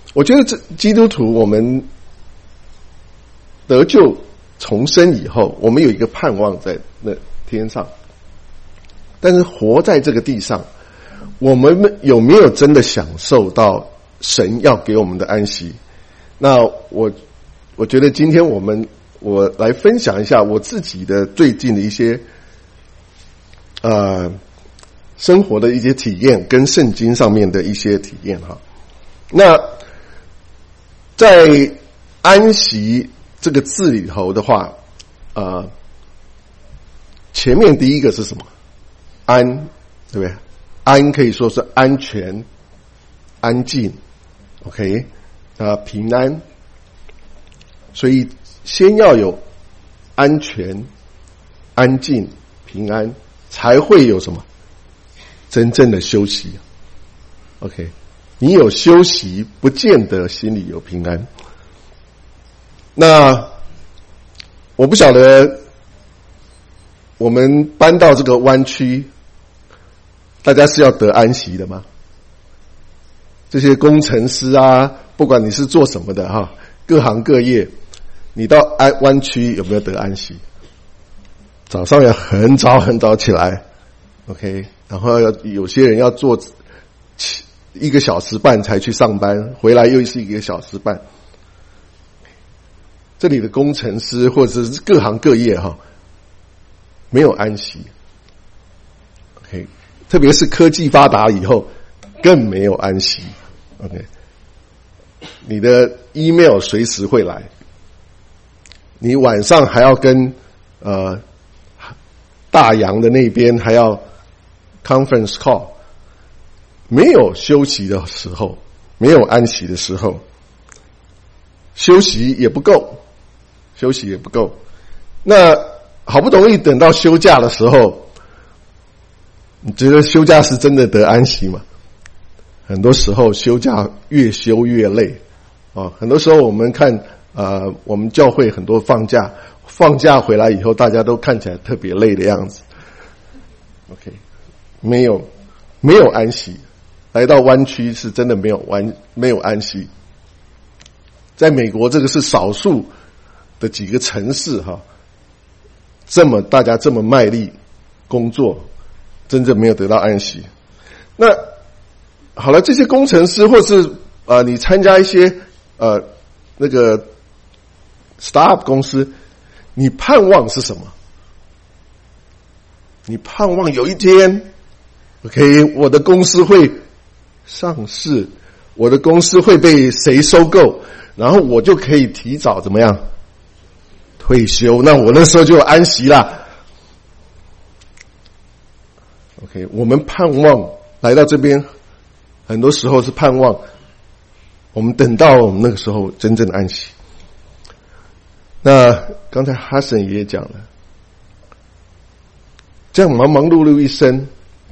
我觉得这基督徒我们得救重生以后，我们有一个盼望在那天上，但是活在这个地上，我们有没有真的享受到神要给我们的安息？那我觉得今天我来分享一下我自己的最近的一些生活的一些体验跟圣经上面的一些体验哈。那在安息这个字里头的话，前面第一个是什么？安，对不对？安可以说是安全、安静 ，OK， 平安。所以先要有安全、安静、平安，才会有什么真正的休息。OK， 你有休息，不见得心里有平安。那我不晓得我们搬到这个湾区，大家是要得安息的吗？这些工程师啊，不管你是做什么的哈，各行各业，你到湾区有没有得安息？早上要很早很早起来 ，OK， 然后有些人要做1个小时半才去上班，回来又是1个小时半。这里的工程师或者是各行各业哈，没有安息 ，OK， 特别是科技发达以后，更没有安息 ，OK， 你的 email 随时会来，你晚上还要跟大洋的那边还要 conference call， 没有休息的时候，没有安息的时候，休息也不够。那好不容易等到休假的时候，你觉得休假是真的得安息吗？很多时候休假越休越累啊！很多时候我们看我们教会很多放假回来以后，大家都看起来特别累的样子。OK， 没有安息，来到湾区是真的没有安息。在美国，这个是少数的几个城市哈，大家这么卖力工作，真正没有得到安息。那好了，这些工程师或是你参加一些那个 startup 公司，你盼望是什么？你盼望有一天 ，OK， 我的公司会上市，我的公司会被谁收购，然后我就可以提早怎么样退休？那我那时候就有安息啦。OK， 我们盼望来到这边，很多时候是盼望我们等到我们那个时候真正的安息。那刚才哈森也讲了，这样忙忙碌碌一生，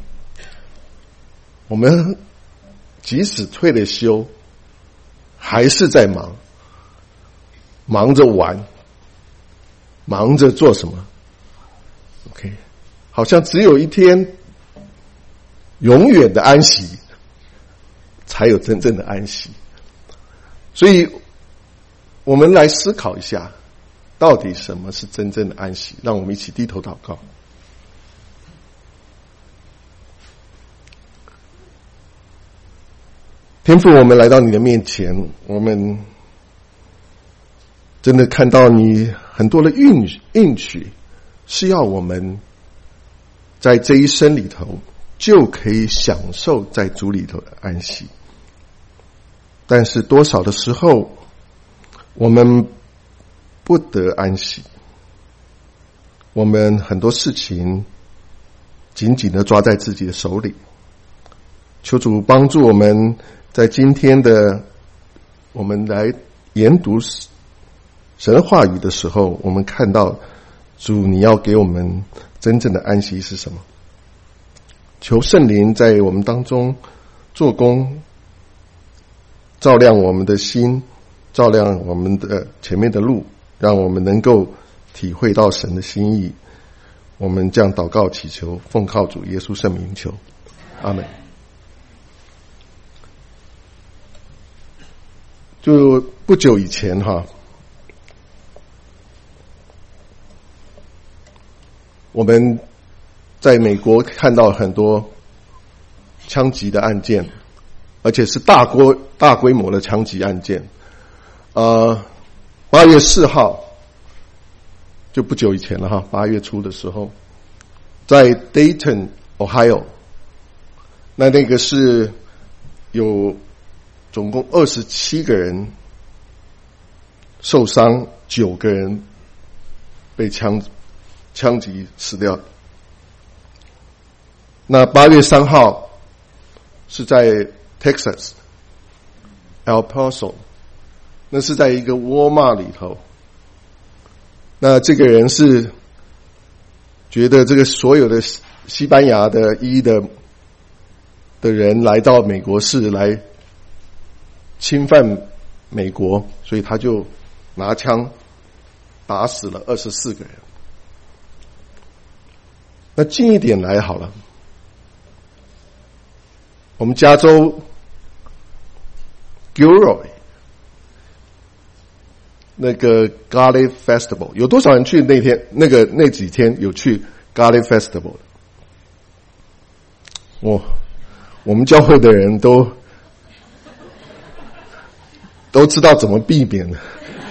我们即使退了休，还是在忙着玩，忙着做什么 ？OK， 好像只有一天永远的安息，才有真正的安息。所以，我们来思考一下，到底什么是真正的安息？让我们一起低头祷告。天父，我们来到你的面前，我们真的看到你很多的应许，是要我们在这一生里头就可以享受在主里头的安息。但是多少的时候，我们不得安息，我们很多事情紧紧的抓在自己的手里。求主帮助我们，在今天的我们来研读神的话语的时候，我们看到主你要给我们真正的安息是什么。求圣灵在我们当中做工，照亮我们的心，照亮我们的前面的路，让我们能够体会到神的心意。我们这样祷告祈求，奉靠主耶稣圣名求，阿们。 就不久以前我们在美国看到很多枪击的案件，而且是大规模的枪击案件。8月4号，就不久以前了8月初的时候，在 Dayton、Ohio， 那个是有总共27个人受伤，9个人被枪击死掉。那8月3号是在 Texas El Paso， 那是在一个沃尔玛里头。那这个人是觉得这个所有的西班牙的人来到美国是来侵犯美国，所以他就拿枪打死了24个人。那近一点来好了，我们加州 Gilroy 那个 Garlic Festival， 有多少人去那几天有去 Garlic Festival？ 我们教会的人都知道怎么避免的。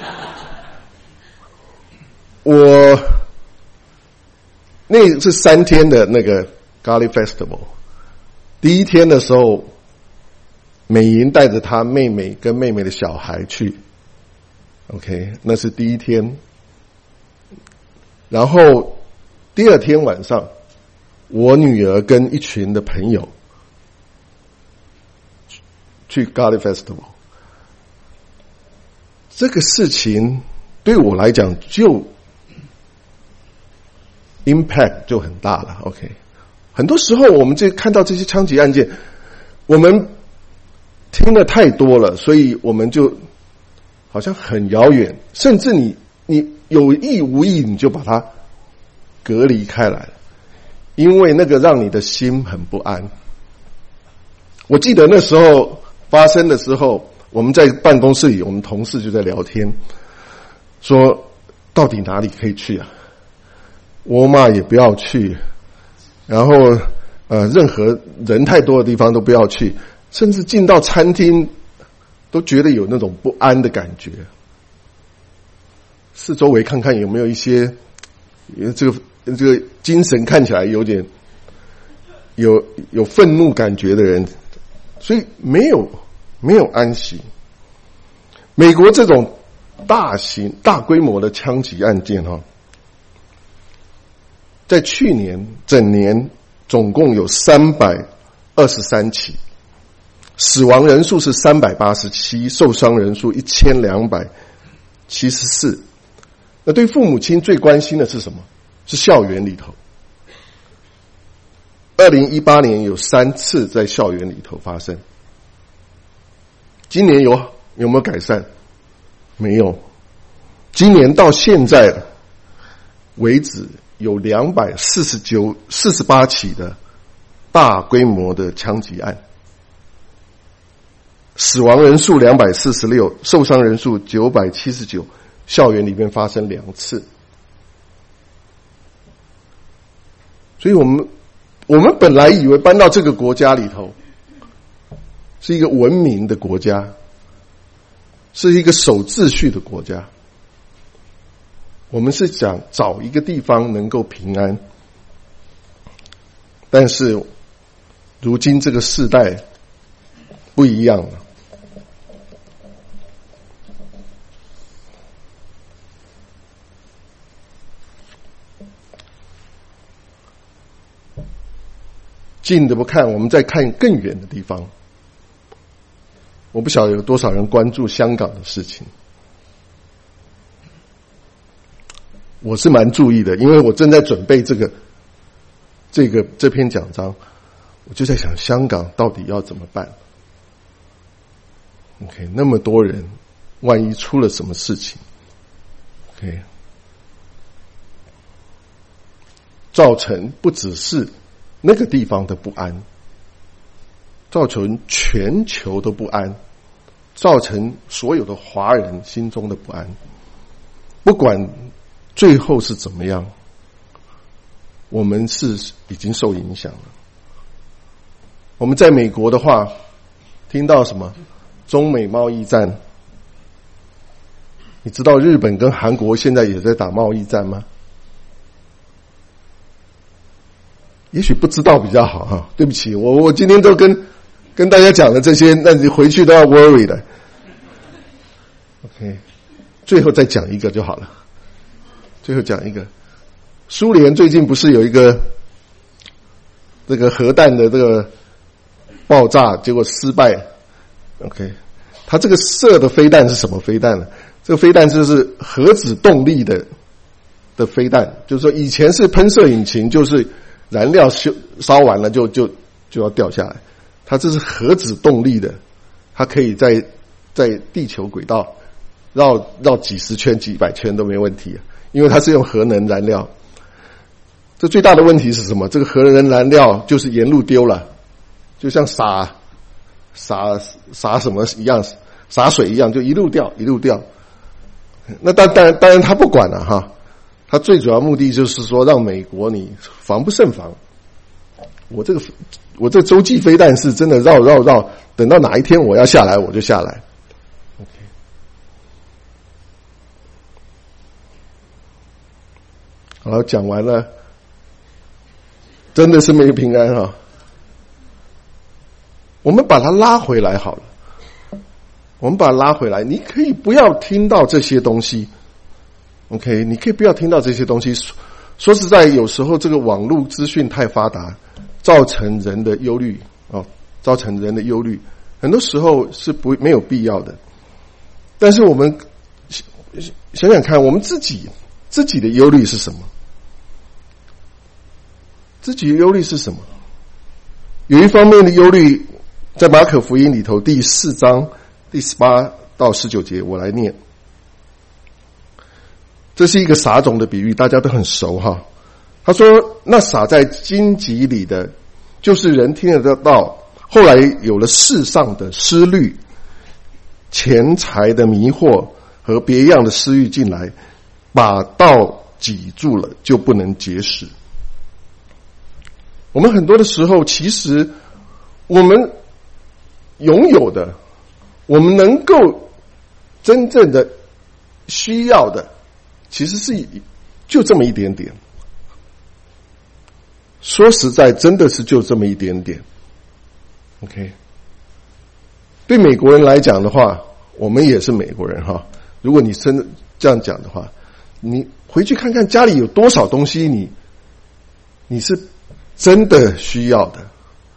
那是3天的那个 Garlic Festival， 第一天的时候，美莹带着她妹妹跟妹妹的小孩去 ，OK， 那是第一天。然后第二天晚上，我女儿跟一群的朋友去 Garlic Festival。这个事情对我来讲就 impact 就很大了 ，OK。很多时候我们看到这些枪击案件，我们听得太多了，所以我们就好像很遥远，甚至你有意无意你就把它隔离开来了，因为那个让你的心很不安。我记得那时候发生的时候，我们在办公室里，我们同事就在聊天，说到底哪里可以去啊？沃尔玛也不要去，然后任何人太多的地方都不要去，甚至进到餐厅都觉得有那种不安的感觉。四周围看看有没有一些这个精神看起来有点有愤怒感觉的人，所以没有安息。美国这种大规模的枪击案件在去年整年总共有323起，死亡人数是387，受伤人数1274。那对父母亲最关心的是什么？是校园里头。2018年有3次在校园里头发生。今年有没有改善？没有。今年到现在为止有248起的大规模的枪击案，死亡人数246，受伤人数979，校园里面发生2次。所以我们本来以为搬到这个国家里头是一个文明的国家，是一个守秩序的国家，我们是想找一个地方能够平安。但是如今这个世代不一样了，近的不看，我们再看更远的地方。我不晓得有多少人关注香港的事情，我是蛮注意的，因为我正在准备这篇讲章，我就在想香港到底要怎么办。OK， 那么多人，万一出了什么事情 ，OK， 造成不只是那个地方的不安，造成全球的不安， 造成所有的华人心中的不安。不管最后是怎么样，我们是已经受影响了。我们在美国的话，听到什么中美贸易战，你知道日本跟韩国现在也在打贸易战吗？也许不知道比较好哈，对不起，我今天都跟大家讲了这些，那你回去都要 worry 的。OK， 最后再讲一个就好了。最后讲一个，苏联最近不是有一个这个核弹的这个爆炸，结果失败。OK， 它这个射的飞弹是什么飞弹呢？这个飞弹就是核子动力的飞弹，就是说以前是喷射引擎，就是燃料烧完了就要掉下来。它这是核子动力的，它可以在地球轨道绕几十圈几百圈都没问题，因为它是用核能燃料。这最大的问题是什么？这个核能燃料就是沿路丢了，就像洒什么一样，洒水一样，就一路掉。那当然他不管了哈，他最主要目的就是说让美国你防不胜防。我这洲际飞弹是真的绕，等到哪一天我要下来我就下来。OK， 好，讲完了，真的是没平安哈。我们把它拉回来好了，你可以不要听到这些东西 ，OK， 你可以不要听到这些东西。说实在，有时候这个网络资讯太发达，造成人的忧虑，很多时候是没有必要的。但是我们想想看，我们自己的忧虑是什么？有一方面的忧虑，在马可福音里头第4章第18到19节，我来念。这是一个撒种的比喻，大家都很熟哈。他说，那撒在荆棘里的，就是人听得到，后来有了世上的思虑、钱财的迷惑和别样的私欲进来，把道挤住了，就不能结实。我们很多的时候，其实我们拥有的，我们能够真正的需要的，其实是就这么一点点。说实在，真的是就这么一点点。OK， 对美国人来讲的话，我们也是美国人哈。如果你真的这样讲的话，你回去看看家里有多少东西你是真的需要的，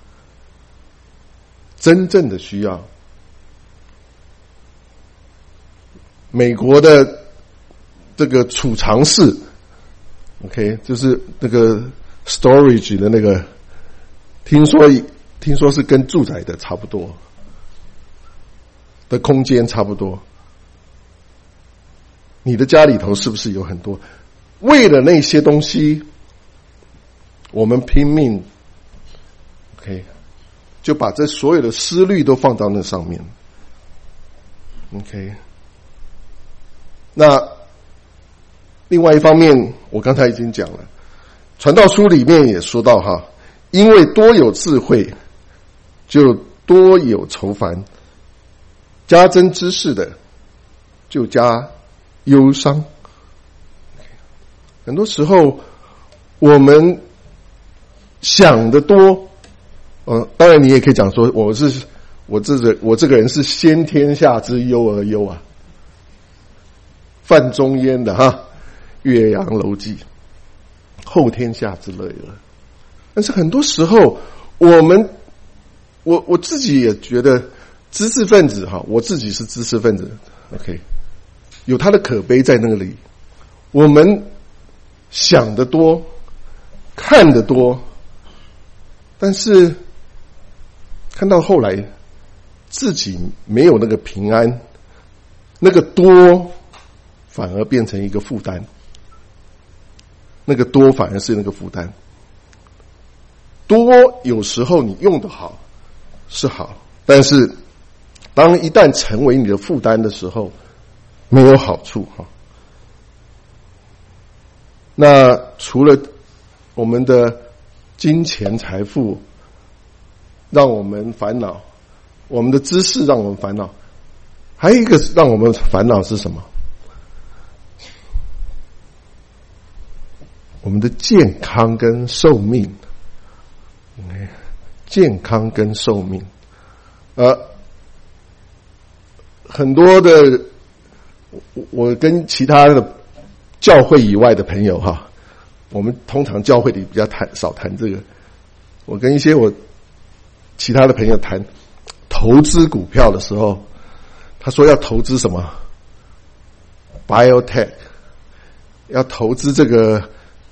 真正的需要。美国的这个储藏室 ，OK， 就是那个 storage 的那个，听说是跟住宅的差不多的空间差不多。你的家里头是不是有很多？为了那些东西，我们拼命 ，OK， 就把这所有的思虑都放到那上面 ，OK。那另外一方面，我刚才已经讲了，传道书里面也说到哈，因为多有智慧，就多有愁烦；加增知识的，就加忧伤。很多时候，我们想得多，当然你也可以讲说，我这个人是先天下之忧而忧啊。范仲淹的哈，岳阳楼记，后天下之乐了。但是很多时候，我自己也觉得，知识分子哈，我自己是知识分子 ，OK， 有他的可悲在那里。我们想得多，看得多，但是看到后来自己没有那个平安，那个多反而变成一个负担，那个多反而是那个负担。多有时候你用得好是好，但是当一旦成为你的负担的时候，没有好处哈。那除了我们的金钱财富让我们烦恼，我们的知识让我们烦恼，还有一个让我们烦恼是什么？我们的健康跟寿命。健康跟寿命，很多的我跟其他的教会以外的朋友哈，我们通常教会里比较少谈这个。我跟一些我其他的朋友谈投资股票的时候，他说要投资什么 biotech， 要投资这个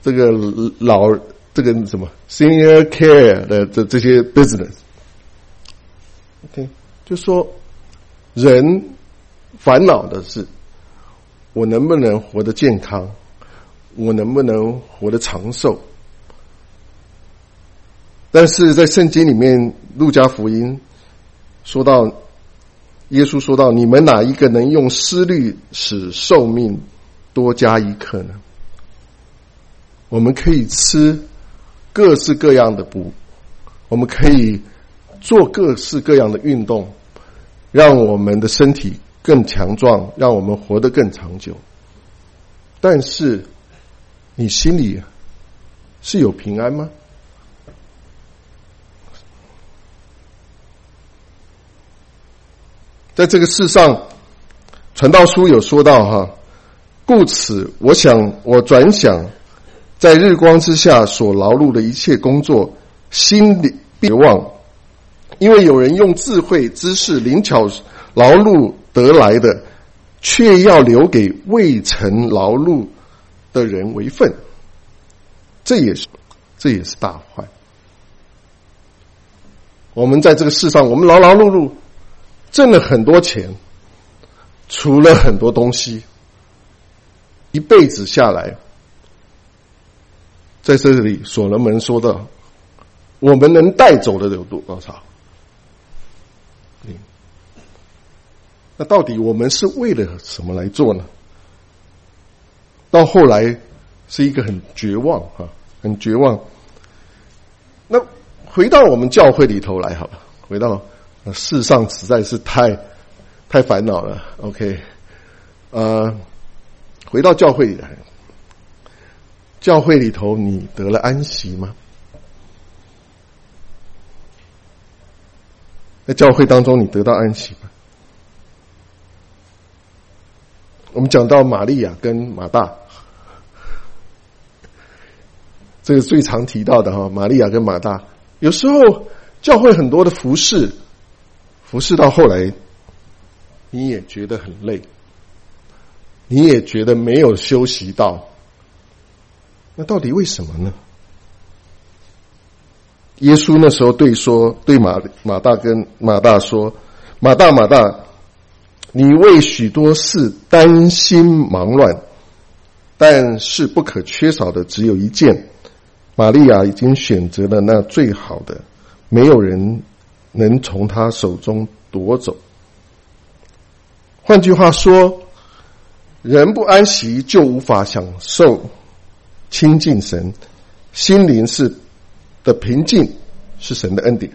这个什么 senior care 的这些 business，OK， 就说人烦恼的是我能不能活得健康，我能不能活得长寿。但是在圣经里面，路加福音说到，耶稣说到，你们哪一个能用思虑使寿命多加一刻呢？我们可以吃各式各样的补，我们可以做各式各样的运动，让我们的身体更强壮，让我们活得更长久。但是你心里是有平安吗？在这个世上，传道书有说到哈，故此我转想在日光之下所劳碌的一切工作，心里别忘，因为有人用智慧、知识、灵巧劳碌得来的，却要留给未曾劳碌的人为分。这也是大坏。我们在这个世上，我们劳劳碌碌挣了很多钱，除了很多东西，一辈子下来，在这里所罗门说的，我们能带走的有多少？那到底我们是为了什么来做呢？到后来是一个很绝望啊，很绝望。那回到我们教会里头来好了，回到世上实在是太烦恼了。OK， 回到教会里来，教会里头你得了安息吗？在教会当中你得到安息吗？我们讲到玛利亚跟马大，这个最常提到的哈，玛利亚跟马大。有时候教会很多的服侍到后来，你也觉得很累，你也觉得没有休息到。那到底为什么呢？耶稣那时候对马大跟马大说：“马大，马大，你为许多事担心忙乱，但是不可缺少的只有一件。玛利亚已经选择了那最好的，没有人能从他手中夺走。”换句话说，人不安息就无法享受亲近神，心灵的平静是神的恩典。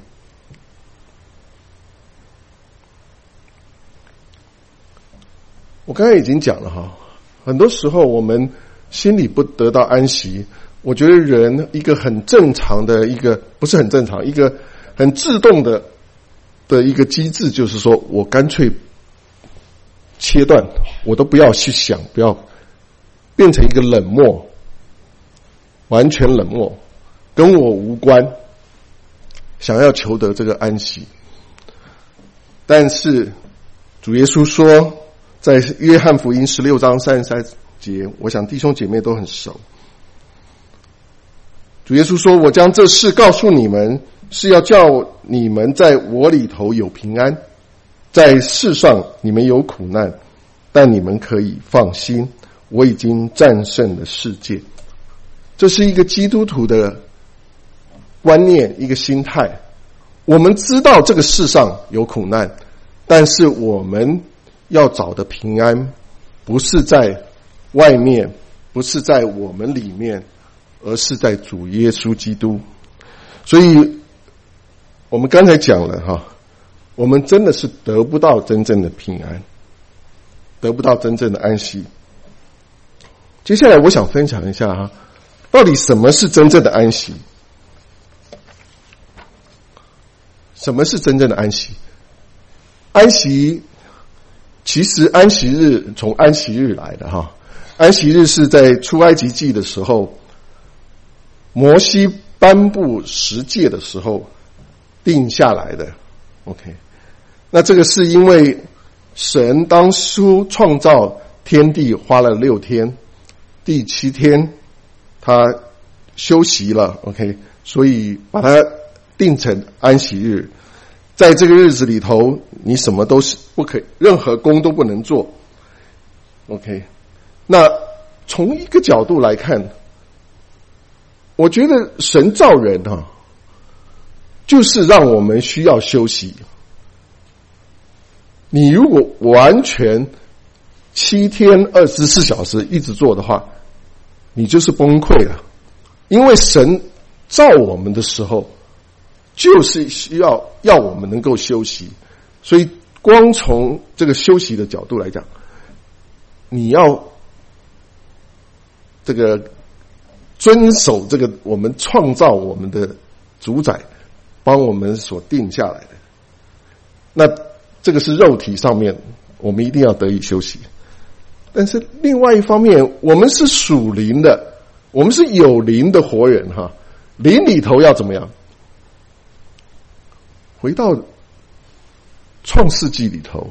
我刚才已经讲了哈，很多时候我们心里不得到安息，我觉得人一个很正常的一个，不是很正常，一个很自动的一个机制，就是说我干脆切断，我都不要去想，不要变成一个冷漠，完全冷漠，跟我无关，想要求得这个安息。但是主耶稣说，在约翰福音16章33节，我想弟兄姐妹都很熟。主耶稣说，我将这事告诉你们，是要叫你们在我里头有平安，在世上你们有苦难，但你们可以放心，我已经战胜了世界。这是一个基督徒的观念，一个心态。我们知道这个世上有苦难， 但是我们要找的平安，不是在外面，不是在我们里面，而是在主耶稣基督。所以我们刚才讲了哈，我们真的是得不到真正的平安，得不到真正的安息。接下来我想分享一下哈，到底什么是真正的安息？什么是真正的安息？安息，其实安息日从安息日来的哈。安息日是在出埃及记的时候，摩西颁布十诫的时候定下来的。OK， 那这个是因为神当初创造天地花了6天，第7天他休息了 ，OK， 所以把它定成安息日。在这个日子里头，你什么都是不可以，任何工都不能做。OK， 那从一个角度来看，我觉得神造人啊，就是让我们需要休息。你如果完全7天24小时一直做的话，你就是崩溃了。因为神造我们的时候，就是需要我们能够休息，所以光从这个休息的角度来讲，你要这个遵守这个我们创造我们的主宰帮我们所定下来的，那这个是肉体上面我们一定要得以休息。但是另外一方面，我们是属灵的，我们是有灵的活人哈，灵里头要怎么样？回到创世纪里头，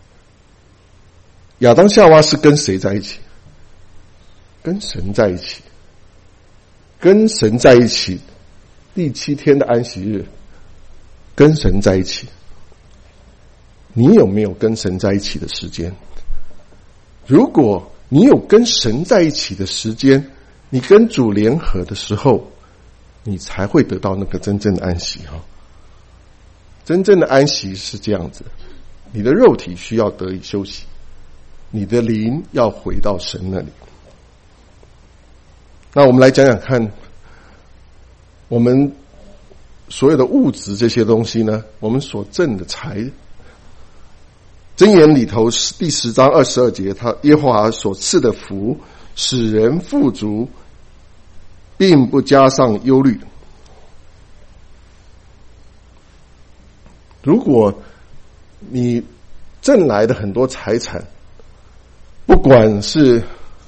亚当夏娃是跟谁在一起？跟神在一起，跟神在一起。第7天的安息日，跟神在一起。你有没有跟神在一起的时间？如果你有跟神在一起的时间，你跟主联合的时候，你才会得到那个真正的安息哈。真正的安息是这样子，你的肉体需要得以休息，你的灵要回到神那里。那我们来讲讲看，我们所有的物质这些东西呢，我们所挣的财，箴言里头第10章22节，他耶和华所赐的福，使人富足，并不加上忧虑。如果你挣来的很多财产，不管是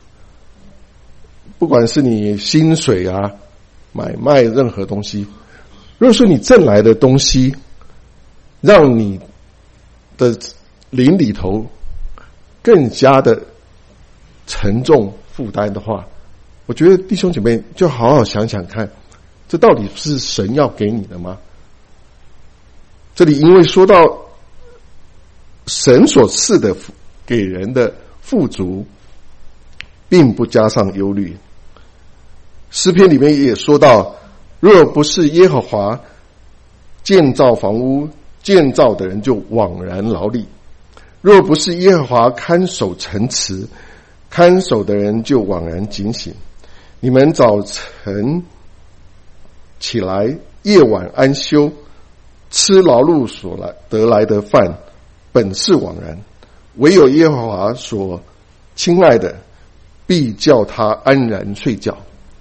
你薪水啊、买卖任何东西，如果说你挣来的东西让你的灵里头更加的沉重负担的话，我觉得弟兄姐妹就好好想想看，这到底是神要给你的吗？这里因为说到神所赐的给人的富足，并不加上忧虑。诗篇里面也说到，若不是耶和华建造房屋，建造的人就枉然劳力；若不是耶和华看守城池，看守的人就枉然警醒。你们早晨起来，夜晚安休，吃劳碌所得来的饭，本是枉然；唯有耶和华所亲爱的，必叫他安然睡觉。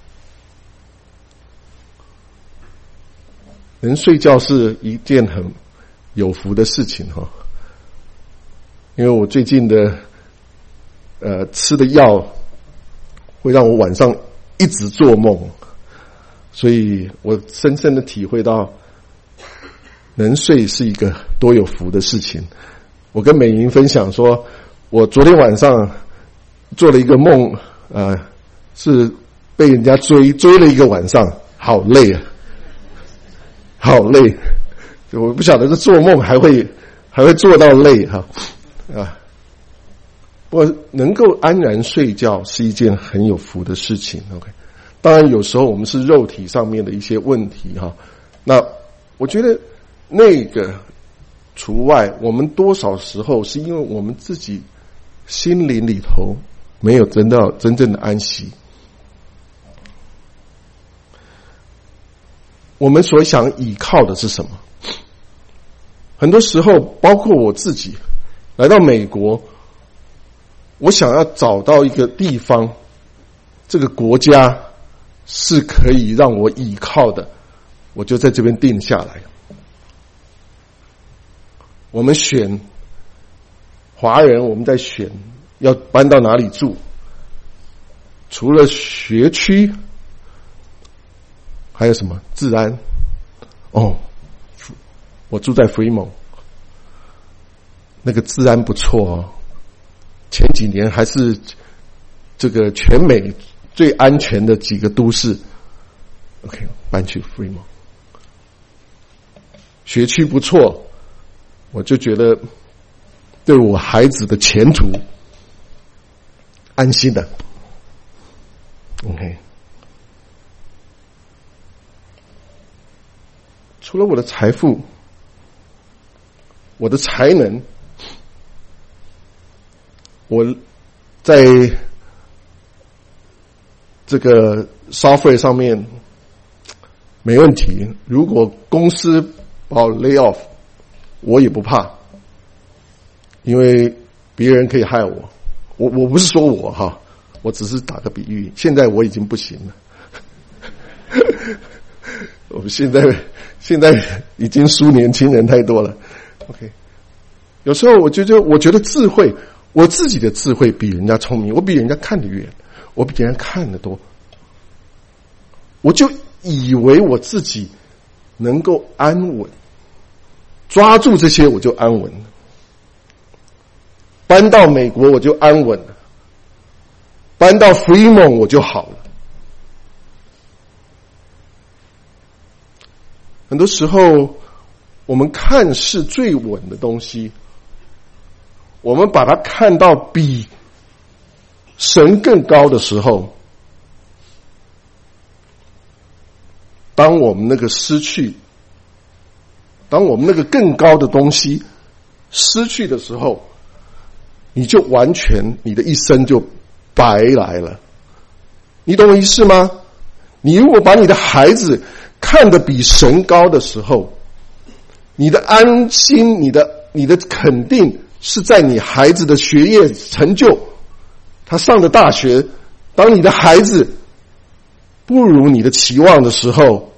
能睡觉是一件很有福的事情哈，因为我最近的吃的药会让我晚上一直做梦，所以我深深的体会到能睡是一个多有福的事情。我跟美莹分享说，我昨天晚上做了一个梦，是被人家追了一个晚上，好累啊，好累！我不晓得这做梦还会做到累哈啊！我能够安然睡觉是一件很有福的事情。OK， 当然有时候我们是肉体上面的一些问题哈，那我觉得那个除外，我们多少时候是因为我们自己心灵里头没有真正的安息。我们所想倚靠的是什么？很多时候，包括我自己来到美国，我想要找到一个地方，这个国家是可以让我倚靠的，我就在这边定下来。我们选华人，我们在选要搬到哪里住，除了学区，还有什么治安？哦，我住在 Fremont， 那个治安不错哦，前几年还是这个全美最安全的几个都市。OK， 搬去 Fremont， 学区不错，我就觉得对我孩子的前途安心的。OK。除了我的财富，我的才能，我在这个 software 上面没问题。如果公司把我 lay off， 我也不怕，因为别人可以害我。我不是说我哈，我只是打个比喻。现在我已经不行了。我们现在已经输年轻人太多了。OK， 有时候我觉得智慧，我自己的智慧比人家聪明，我比人家看得远，我比人家看得多，我就以为我自己能够安稳，抓住这些我就安稳了。搬到美国我就安稳了，搬到 Fremont 我就好了。很多时候，我们看似最稳的东西，我们把它看到比神更高的时候，当我们那个更高的东西失去的时候，你就完全你的一生就白来了。你懂我意思吗？你如果把你的孩子看得比神高的时候，你的安心，你的肯定是在你孩子的学业成就，他上的大学。当你的孩子不如你的期望的时候，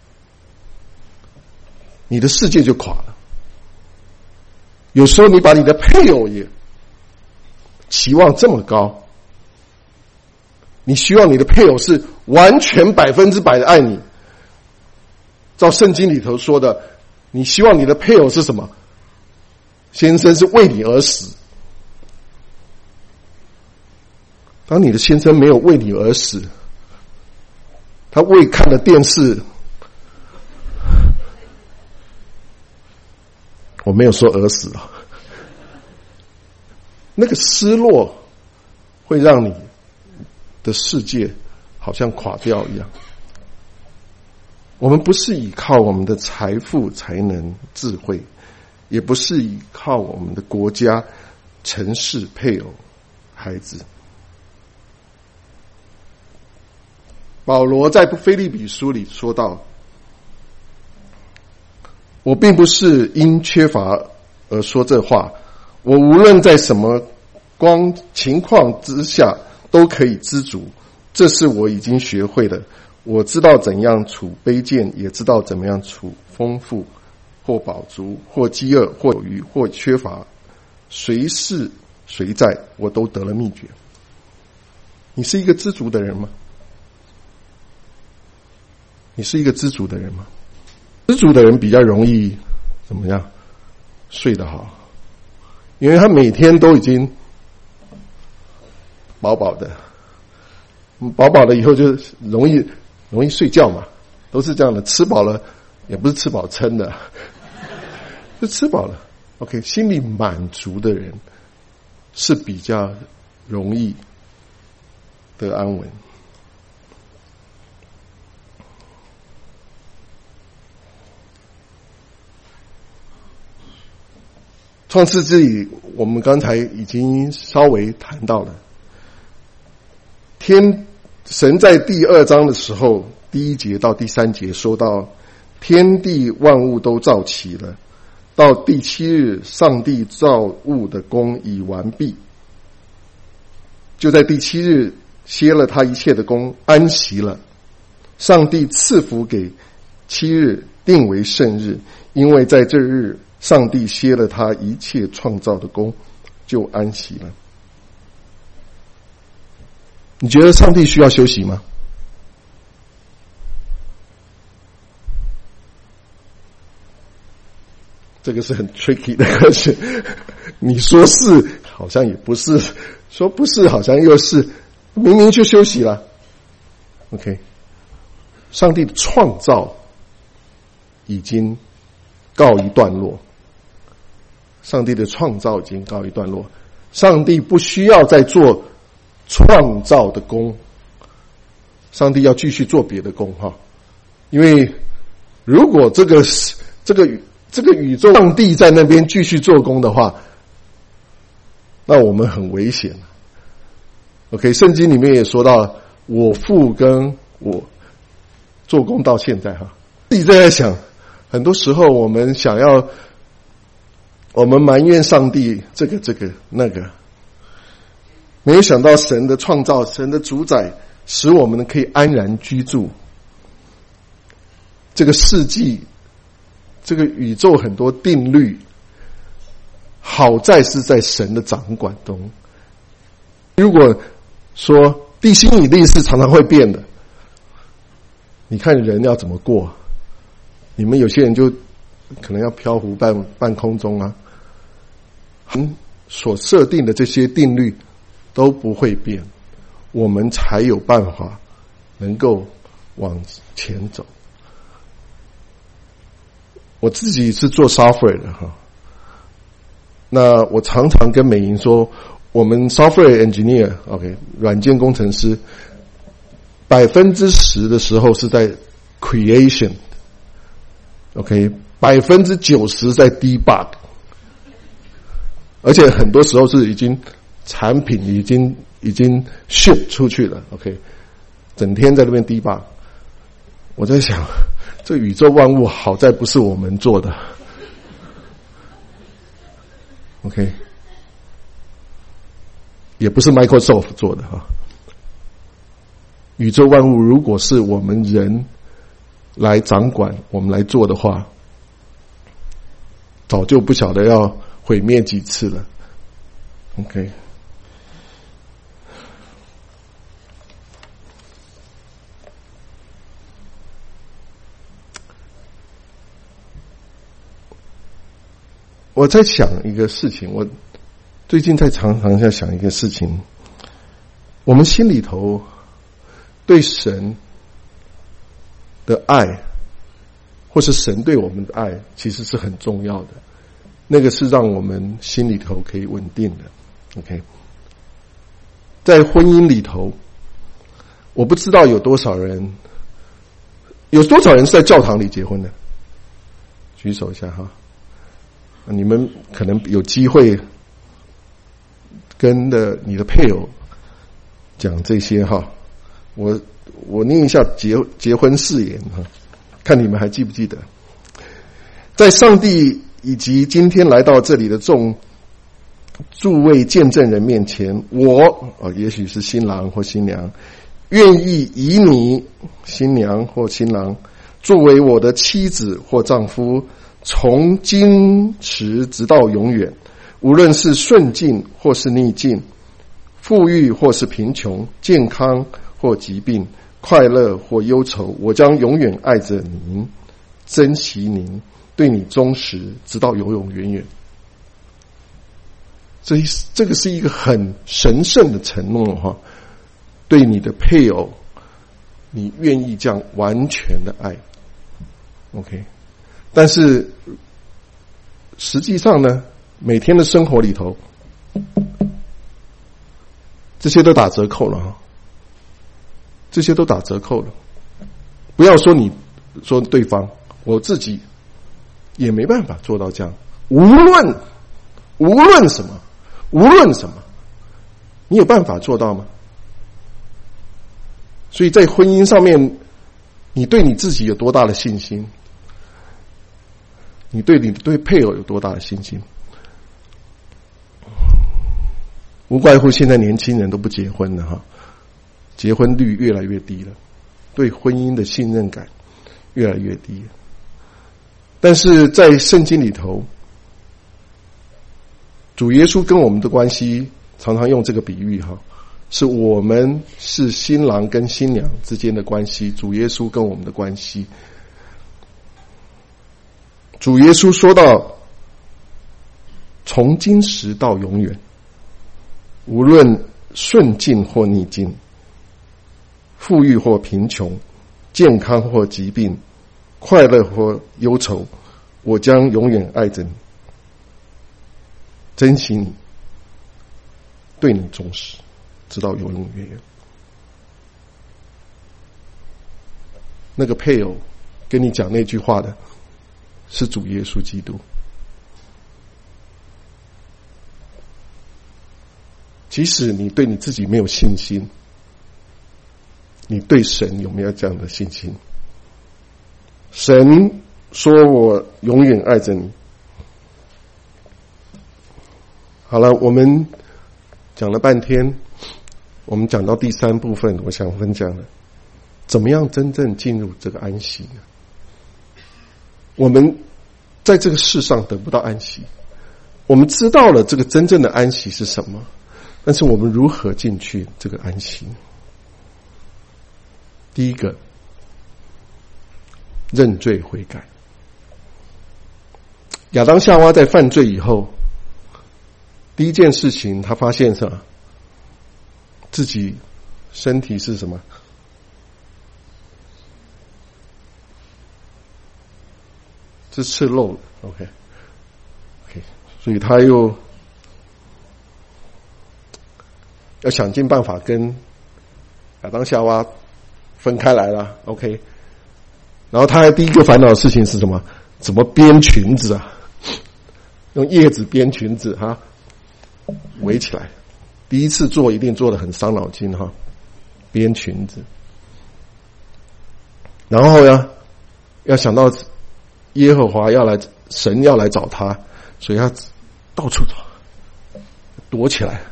你的世界就垮了。有时候你把你的配偶也期望这么高，你希望你的配偶是完全100%的爱你。照圣经里头说的，你希望你的配偶是什么？先生是为你而死。当你的先生没有为你而死，他为看的电视，我没有说而死啊，那个失落会让你的世界好像垮掉一样。我们不是依靠我们的财富、才能、智慧，也不是依靠我们的国家、城市、配偶、孩子。保罗在腓立比书里说到，我并不是因缺乏而说这话，我无论在什么情况之下都可以知足，这是我已经学会的。我知道怎样处卑贱，也知道怎么样处丰富，或饱足，或饥饿，或有余，或缺乏，谁是谁在，我都得了秘诀。你是一个知足的人吗？你是一个知足的人吗？知足的人比较容易怎么样睡得好，因为他每天都已经饱饱的，饱饱的以后就容易睡觉嘛，都是这样的。吃饱了也不是吃饱撑的，就吃饱了。OK， 心里满足的人是比较容易得安稳。 创世之里我们刚才已经稍微谈到了，神在第2章的时候，第1节到第3节说到天地万物都造齐了，到第7日上帝造物的工已完毕，就在第7日歇了他一切的工，安息了。上帝赐福给7日，定为圣日，因为在这日上帝歇了他一切创造的工，就安息了。你觉得上帝需要休息吗？这个是很 tricky 的question，你说是好像也不是，说不是好像又是，明明就休息了。OK， 上帝的创造已经告一段落，上帝的创造已经告一段落，上帝不需要再做创造的工，上帝要继续做别的工哈。因为如果这个宇宙上帝在那边继续做工的话，那我们很危险。OK， 圣经里面也说到，我父跟我做工到现在哈。自己在想，很多时候我们埋怨上帝这个那个，没有想到神的创造，神的主宰，使我们可以安然居住。这个世纪，这个宇宙很多定律，好在是在神的掌管中。如果说地心引力是常常会变的，你看人要怎么过？你们有些人就可能要漂浮半空中啊。所设定的这些定律都不会变，我们才有办法能够往前走。我自己是做 software 的哈，那我常常跟美莹说，我们 software engineer OK 软件工程师10%的时候是在 creation OK 90%在 debug， 而且很多时候是已经产品已经 ship 出去了 OK， 整天在那边 debug。 我在想，这宇宙万物好在不是我们做的 OK， 也不是 Microsoft 做的哈。宇宙万物如果是我们人来掌管，我们来做的话，早就不晓得要毁灭几次了 OK。我在想一个事情，我最近常常在想一个事情，我们心里头对神的爱，或是神对我们的爱，其实是很重要的，那个是让我们心里头可以稳定的 OK。 在婚姻里头，我不知道有多少人是在教堂里结婚的，举手一下哈。你们可能有机会跟你的配偶讲这些哈。我念一下结婚誓言哈，看你们还记不记得。在上帝以及今天来到这里的诸位见证人面前，我也许是新郎或新娘，愿意以你新娘或新郎作为我的妻子或丈夫，从今时直到永远，无论是顺境或是逆境，富裕或是贫穷，健康或疾病，快乐或忧愁，我将永远爱着您，珍惜您，对你忠实，直到永永远远。这个是一个很神圣的承诺哈，对你的配偶，你愿意这样完全的爱 OK。但是实际上呢，每天的生活里头，这些都打折扣了哈，这些都打折扣了。不要说你说对方，我自己也没办法做到这样。无论无论什么，无论什么，你有办法做到吗？所以在婚姻上面，你对你自己有多大的信心？你对配偶有多大的信心？无怪乎现在年轻人都不结婚了哈，结婚率越来越低了，对婚姻的信任感越来越低。但是在圣经里头，主耶稣跟我们的关系常常用这个比喻哈，是我们是新郎跟新娘之间的关系，主耶稣跟我们的关系。主耶稣说到，从今时到永远，无论顺境或逆境，富裕或贫穷，健康或疾病，快乐或忧愁，我将永远爱着你，珍惜你，对你忠实，直到永永远远。那个配偶跟你讲那句话的是主耶稣基督。即使你对你自己没有信心，你对神有没有这样的信心？神说我永远爱着你。好了，我们讲了半天，我们讲到第三部分，我想分享了怎么样真正进入这个安息呢？我们在这个世上得不到安息，我们知道了这个真正的安息是什么，但是我们如何进去这个安息？第一个，认罪悔改。亚当夏娃在犯罪以后，第一件事情他发现什么？自己身体是什么？是赤露的。OK， 所以他又要想尽办法跟亚当夏娃分开来了。OK， 然后他第一个烦恼的事情是什么？怎么编裙子啊？用叶子编裙子哈，围起来。第一次做一定做得很伤脑筋哈，编裙子。然后呢，要想到耶和华神要来找他，所以他到处躲起来。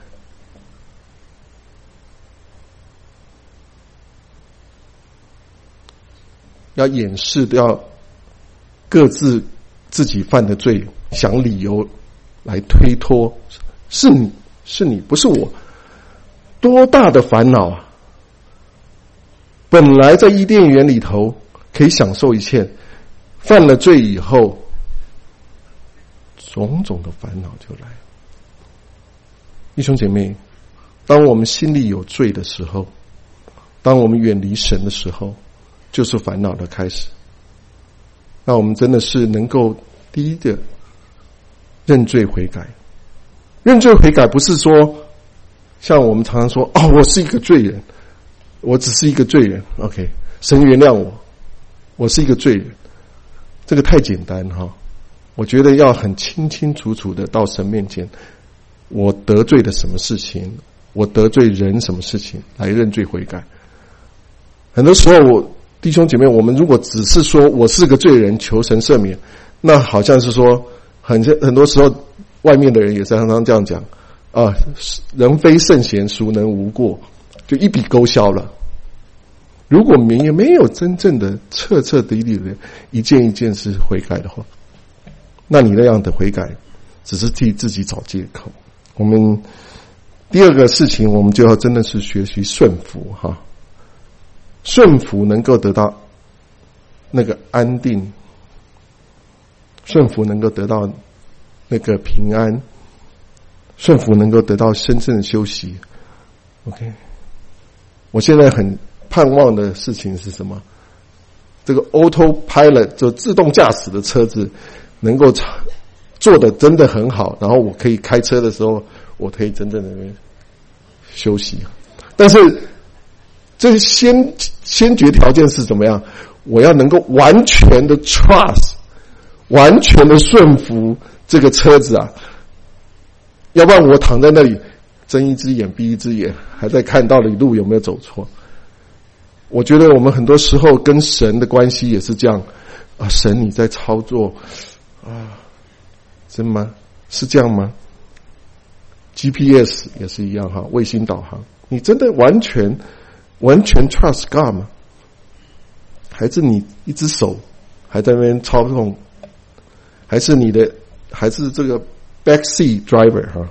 要掩饰掉各自自己犯的罪，想理由来推脱，是你不是我，多大的烦恼啊！本来在伊甸园里头可以享受一切，犯了罪以后，种种的烦恼就来了。弟兄姐妹，当我们心里有罪的时候，当我们远离神的时候，就是烦恼的开始。那我们真的是能够第一个认罪悔改。认罪悔改不是说像我们常常说我是一个罪人，我只是一个罪人 OK， 神原谅我是一个罪人，这个太简单哈。我觉得要很清清楚楚的到神面前，我得罪了什么事情，我得罪人什么事情来认罪悔改。很多时候弟兄姐妹，我们如果只是说我是个罪人求神赦免，那好像是说很多时候外面的人也常常这样讲人非圣贤孰能无过，就一笔勾销了。如果也没有真正的彻彻底底的一件一件事悔改的话，那你那样的悔改只是替自己找借口。我们第二个事情，我们就要真的是学习顺服哈。顺服能够得到那个安定，顺服能够得到那个平安，顺服能够得到真正的休息。OK， 我现在很盼望的事情是什么？这个 autopilot 就自动驾驶的车子能够做得真的很好，然后我可以开车的时候，我可以真正的休息。但是这先决条件是怎么样？我要能够完全的 trust， 完全的顺服这个车子啊， 要不然我躺在那里睁一只眼闭一只眼，还在看到底路有没有走错。我觉得我们很多时候跟神的关系也是这样啊，神你在操作啊，真吗？是这样吗？ GPS 也是一样哈，卫星导航，你真的完全 trust God 吗？还是你一只手还在那边操控？还是这个 backseat driver 哈？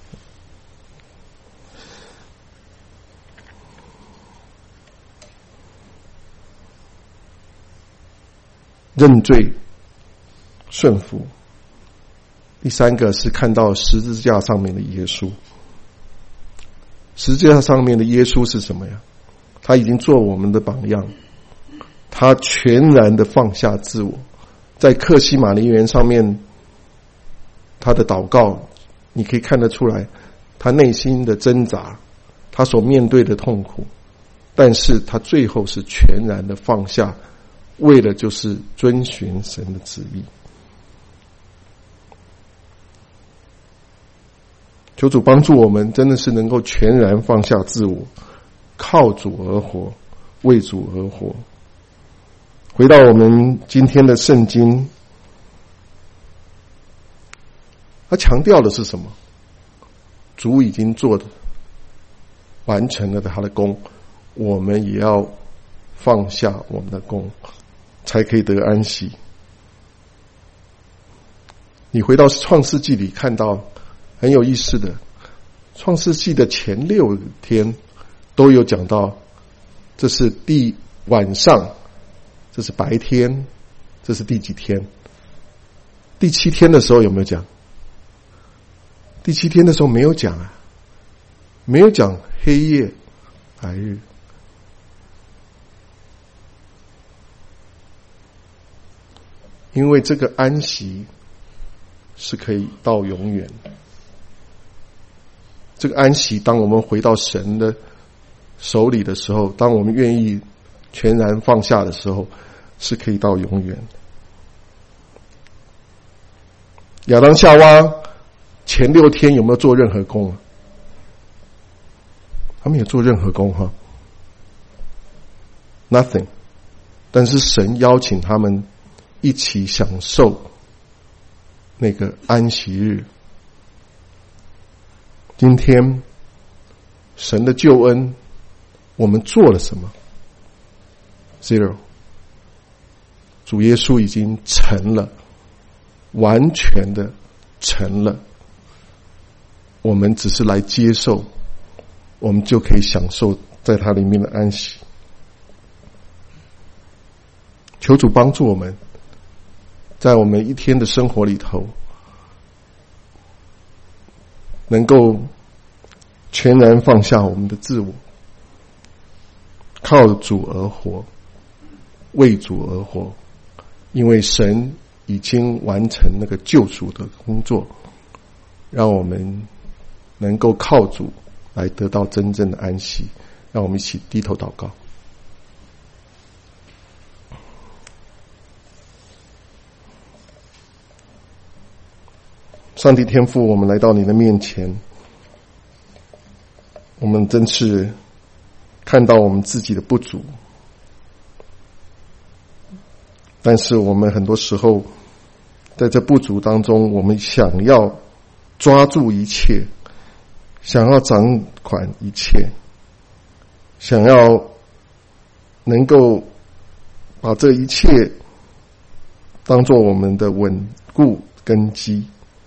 认罪顺服。第三个是看到十字架上面的耶稣。十字架上面的耶稣是什么呀？他已经做我们的榜样，他全然的放下自我。在客西马尼园上面，他的祷告你可以看得出来他内心的挣扎，他所面对的痛苦，但是他最后是全然的放下，为了就是遵循神的旨意。求主帮助我们，真的是能够全然放下自我，靠主而活，为主而活。回到我们今天的圣经，他强调的是什么？主已经做的完成了他的功，我们也要放下我们的功，才可以得安息。你回到创世纪里看到很有意思的，创世纪的前6天都有讲到，这是晚上，这是白天，这是第几天？第7天的时候有没有讲？第7天的时候没有讲啊，没有讲黑夜白日。因为这个安息是可以到永远的。这个安息，当我们回到神的手里的时候，当我们愿意全然放下的时候，是可以到永远的。亚当夏娃前6天有没有做任何工啊？他们也做任何工哈 ，nothing。但是神邀请他们一起享受那个安息日。今天神的救恩我们做了什么？ Zero。 主耶稣已经成了，完全的成了，我们只是来接受，我们就可以享受在它里面的安息。求主帮助我们，在我们一天的生活里头，能够全然放下我们的自我，靠主而活，为主而活。因为神已经完成那个救赎的工作，让我们能够靠主来得到真正的安息。让我们一起低头祷告。上帝天父，我们来到你的面前，我们真是看到我们自己的不足，但是我们很多时候在这不足当中，我们想要抓住一切，想要掌管一切，想要能够把这一切当作我们的稳固根基。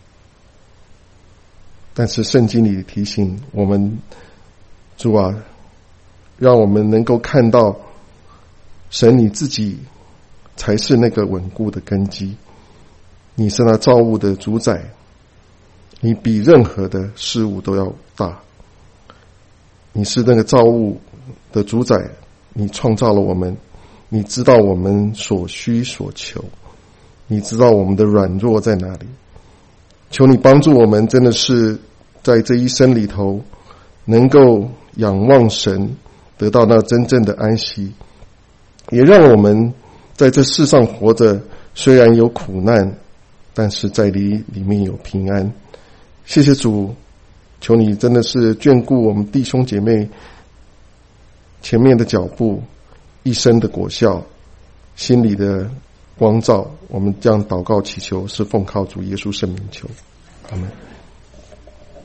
但是圣经里提醒我们，主啊，让我们能够看到神你自己才是那个稳固的根基，你是那造物的主宰，你比任何的事物都要大，你是那个造物的主宰，你创造了我们，你知道我们所需所求，你知道我们的软弱在哪里。求你帮助我们，真的是在这一生里头能够仰望神，得到那真正的安息，也让我们在这世上活着，虽然有苦难，但是在里面有平安， 谢谢主，求你真的是眷顾我们弟兄姐妹前面的脚步，一生的果效，心里的光照。我们这样祷告祈求，是奉靠主耶稣圣名求，阿们。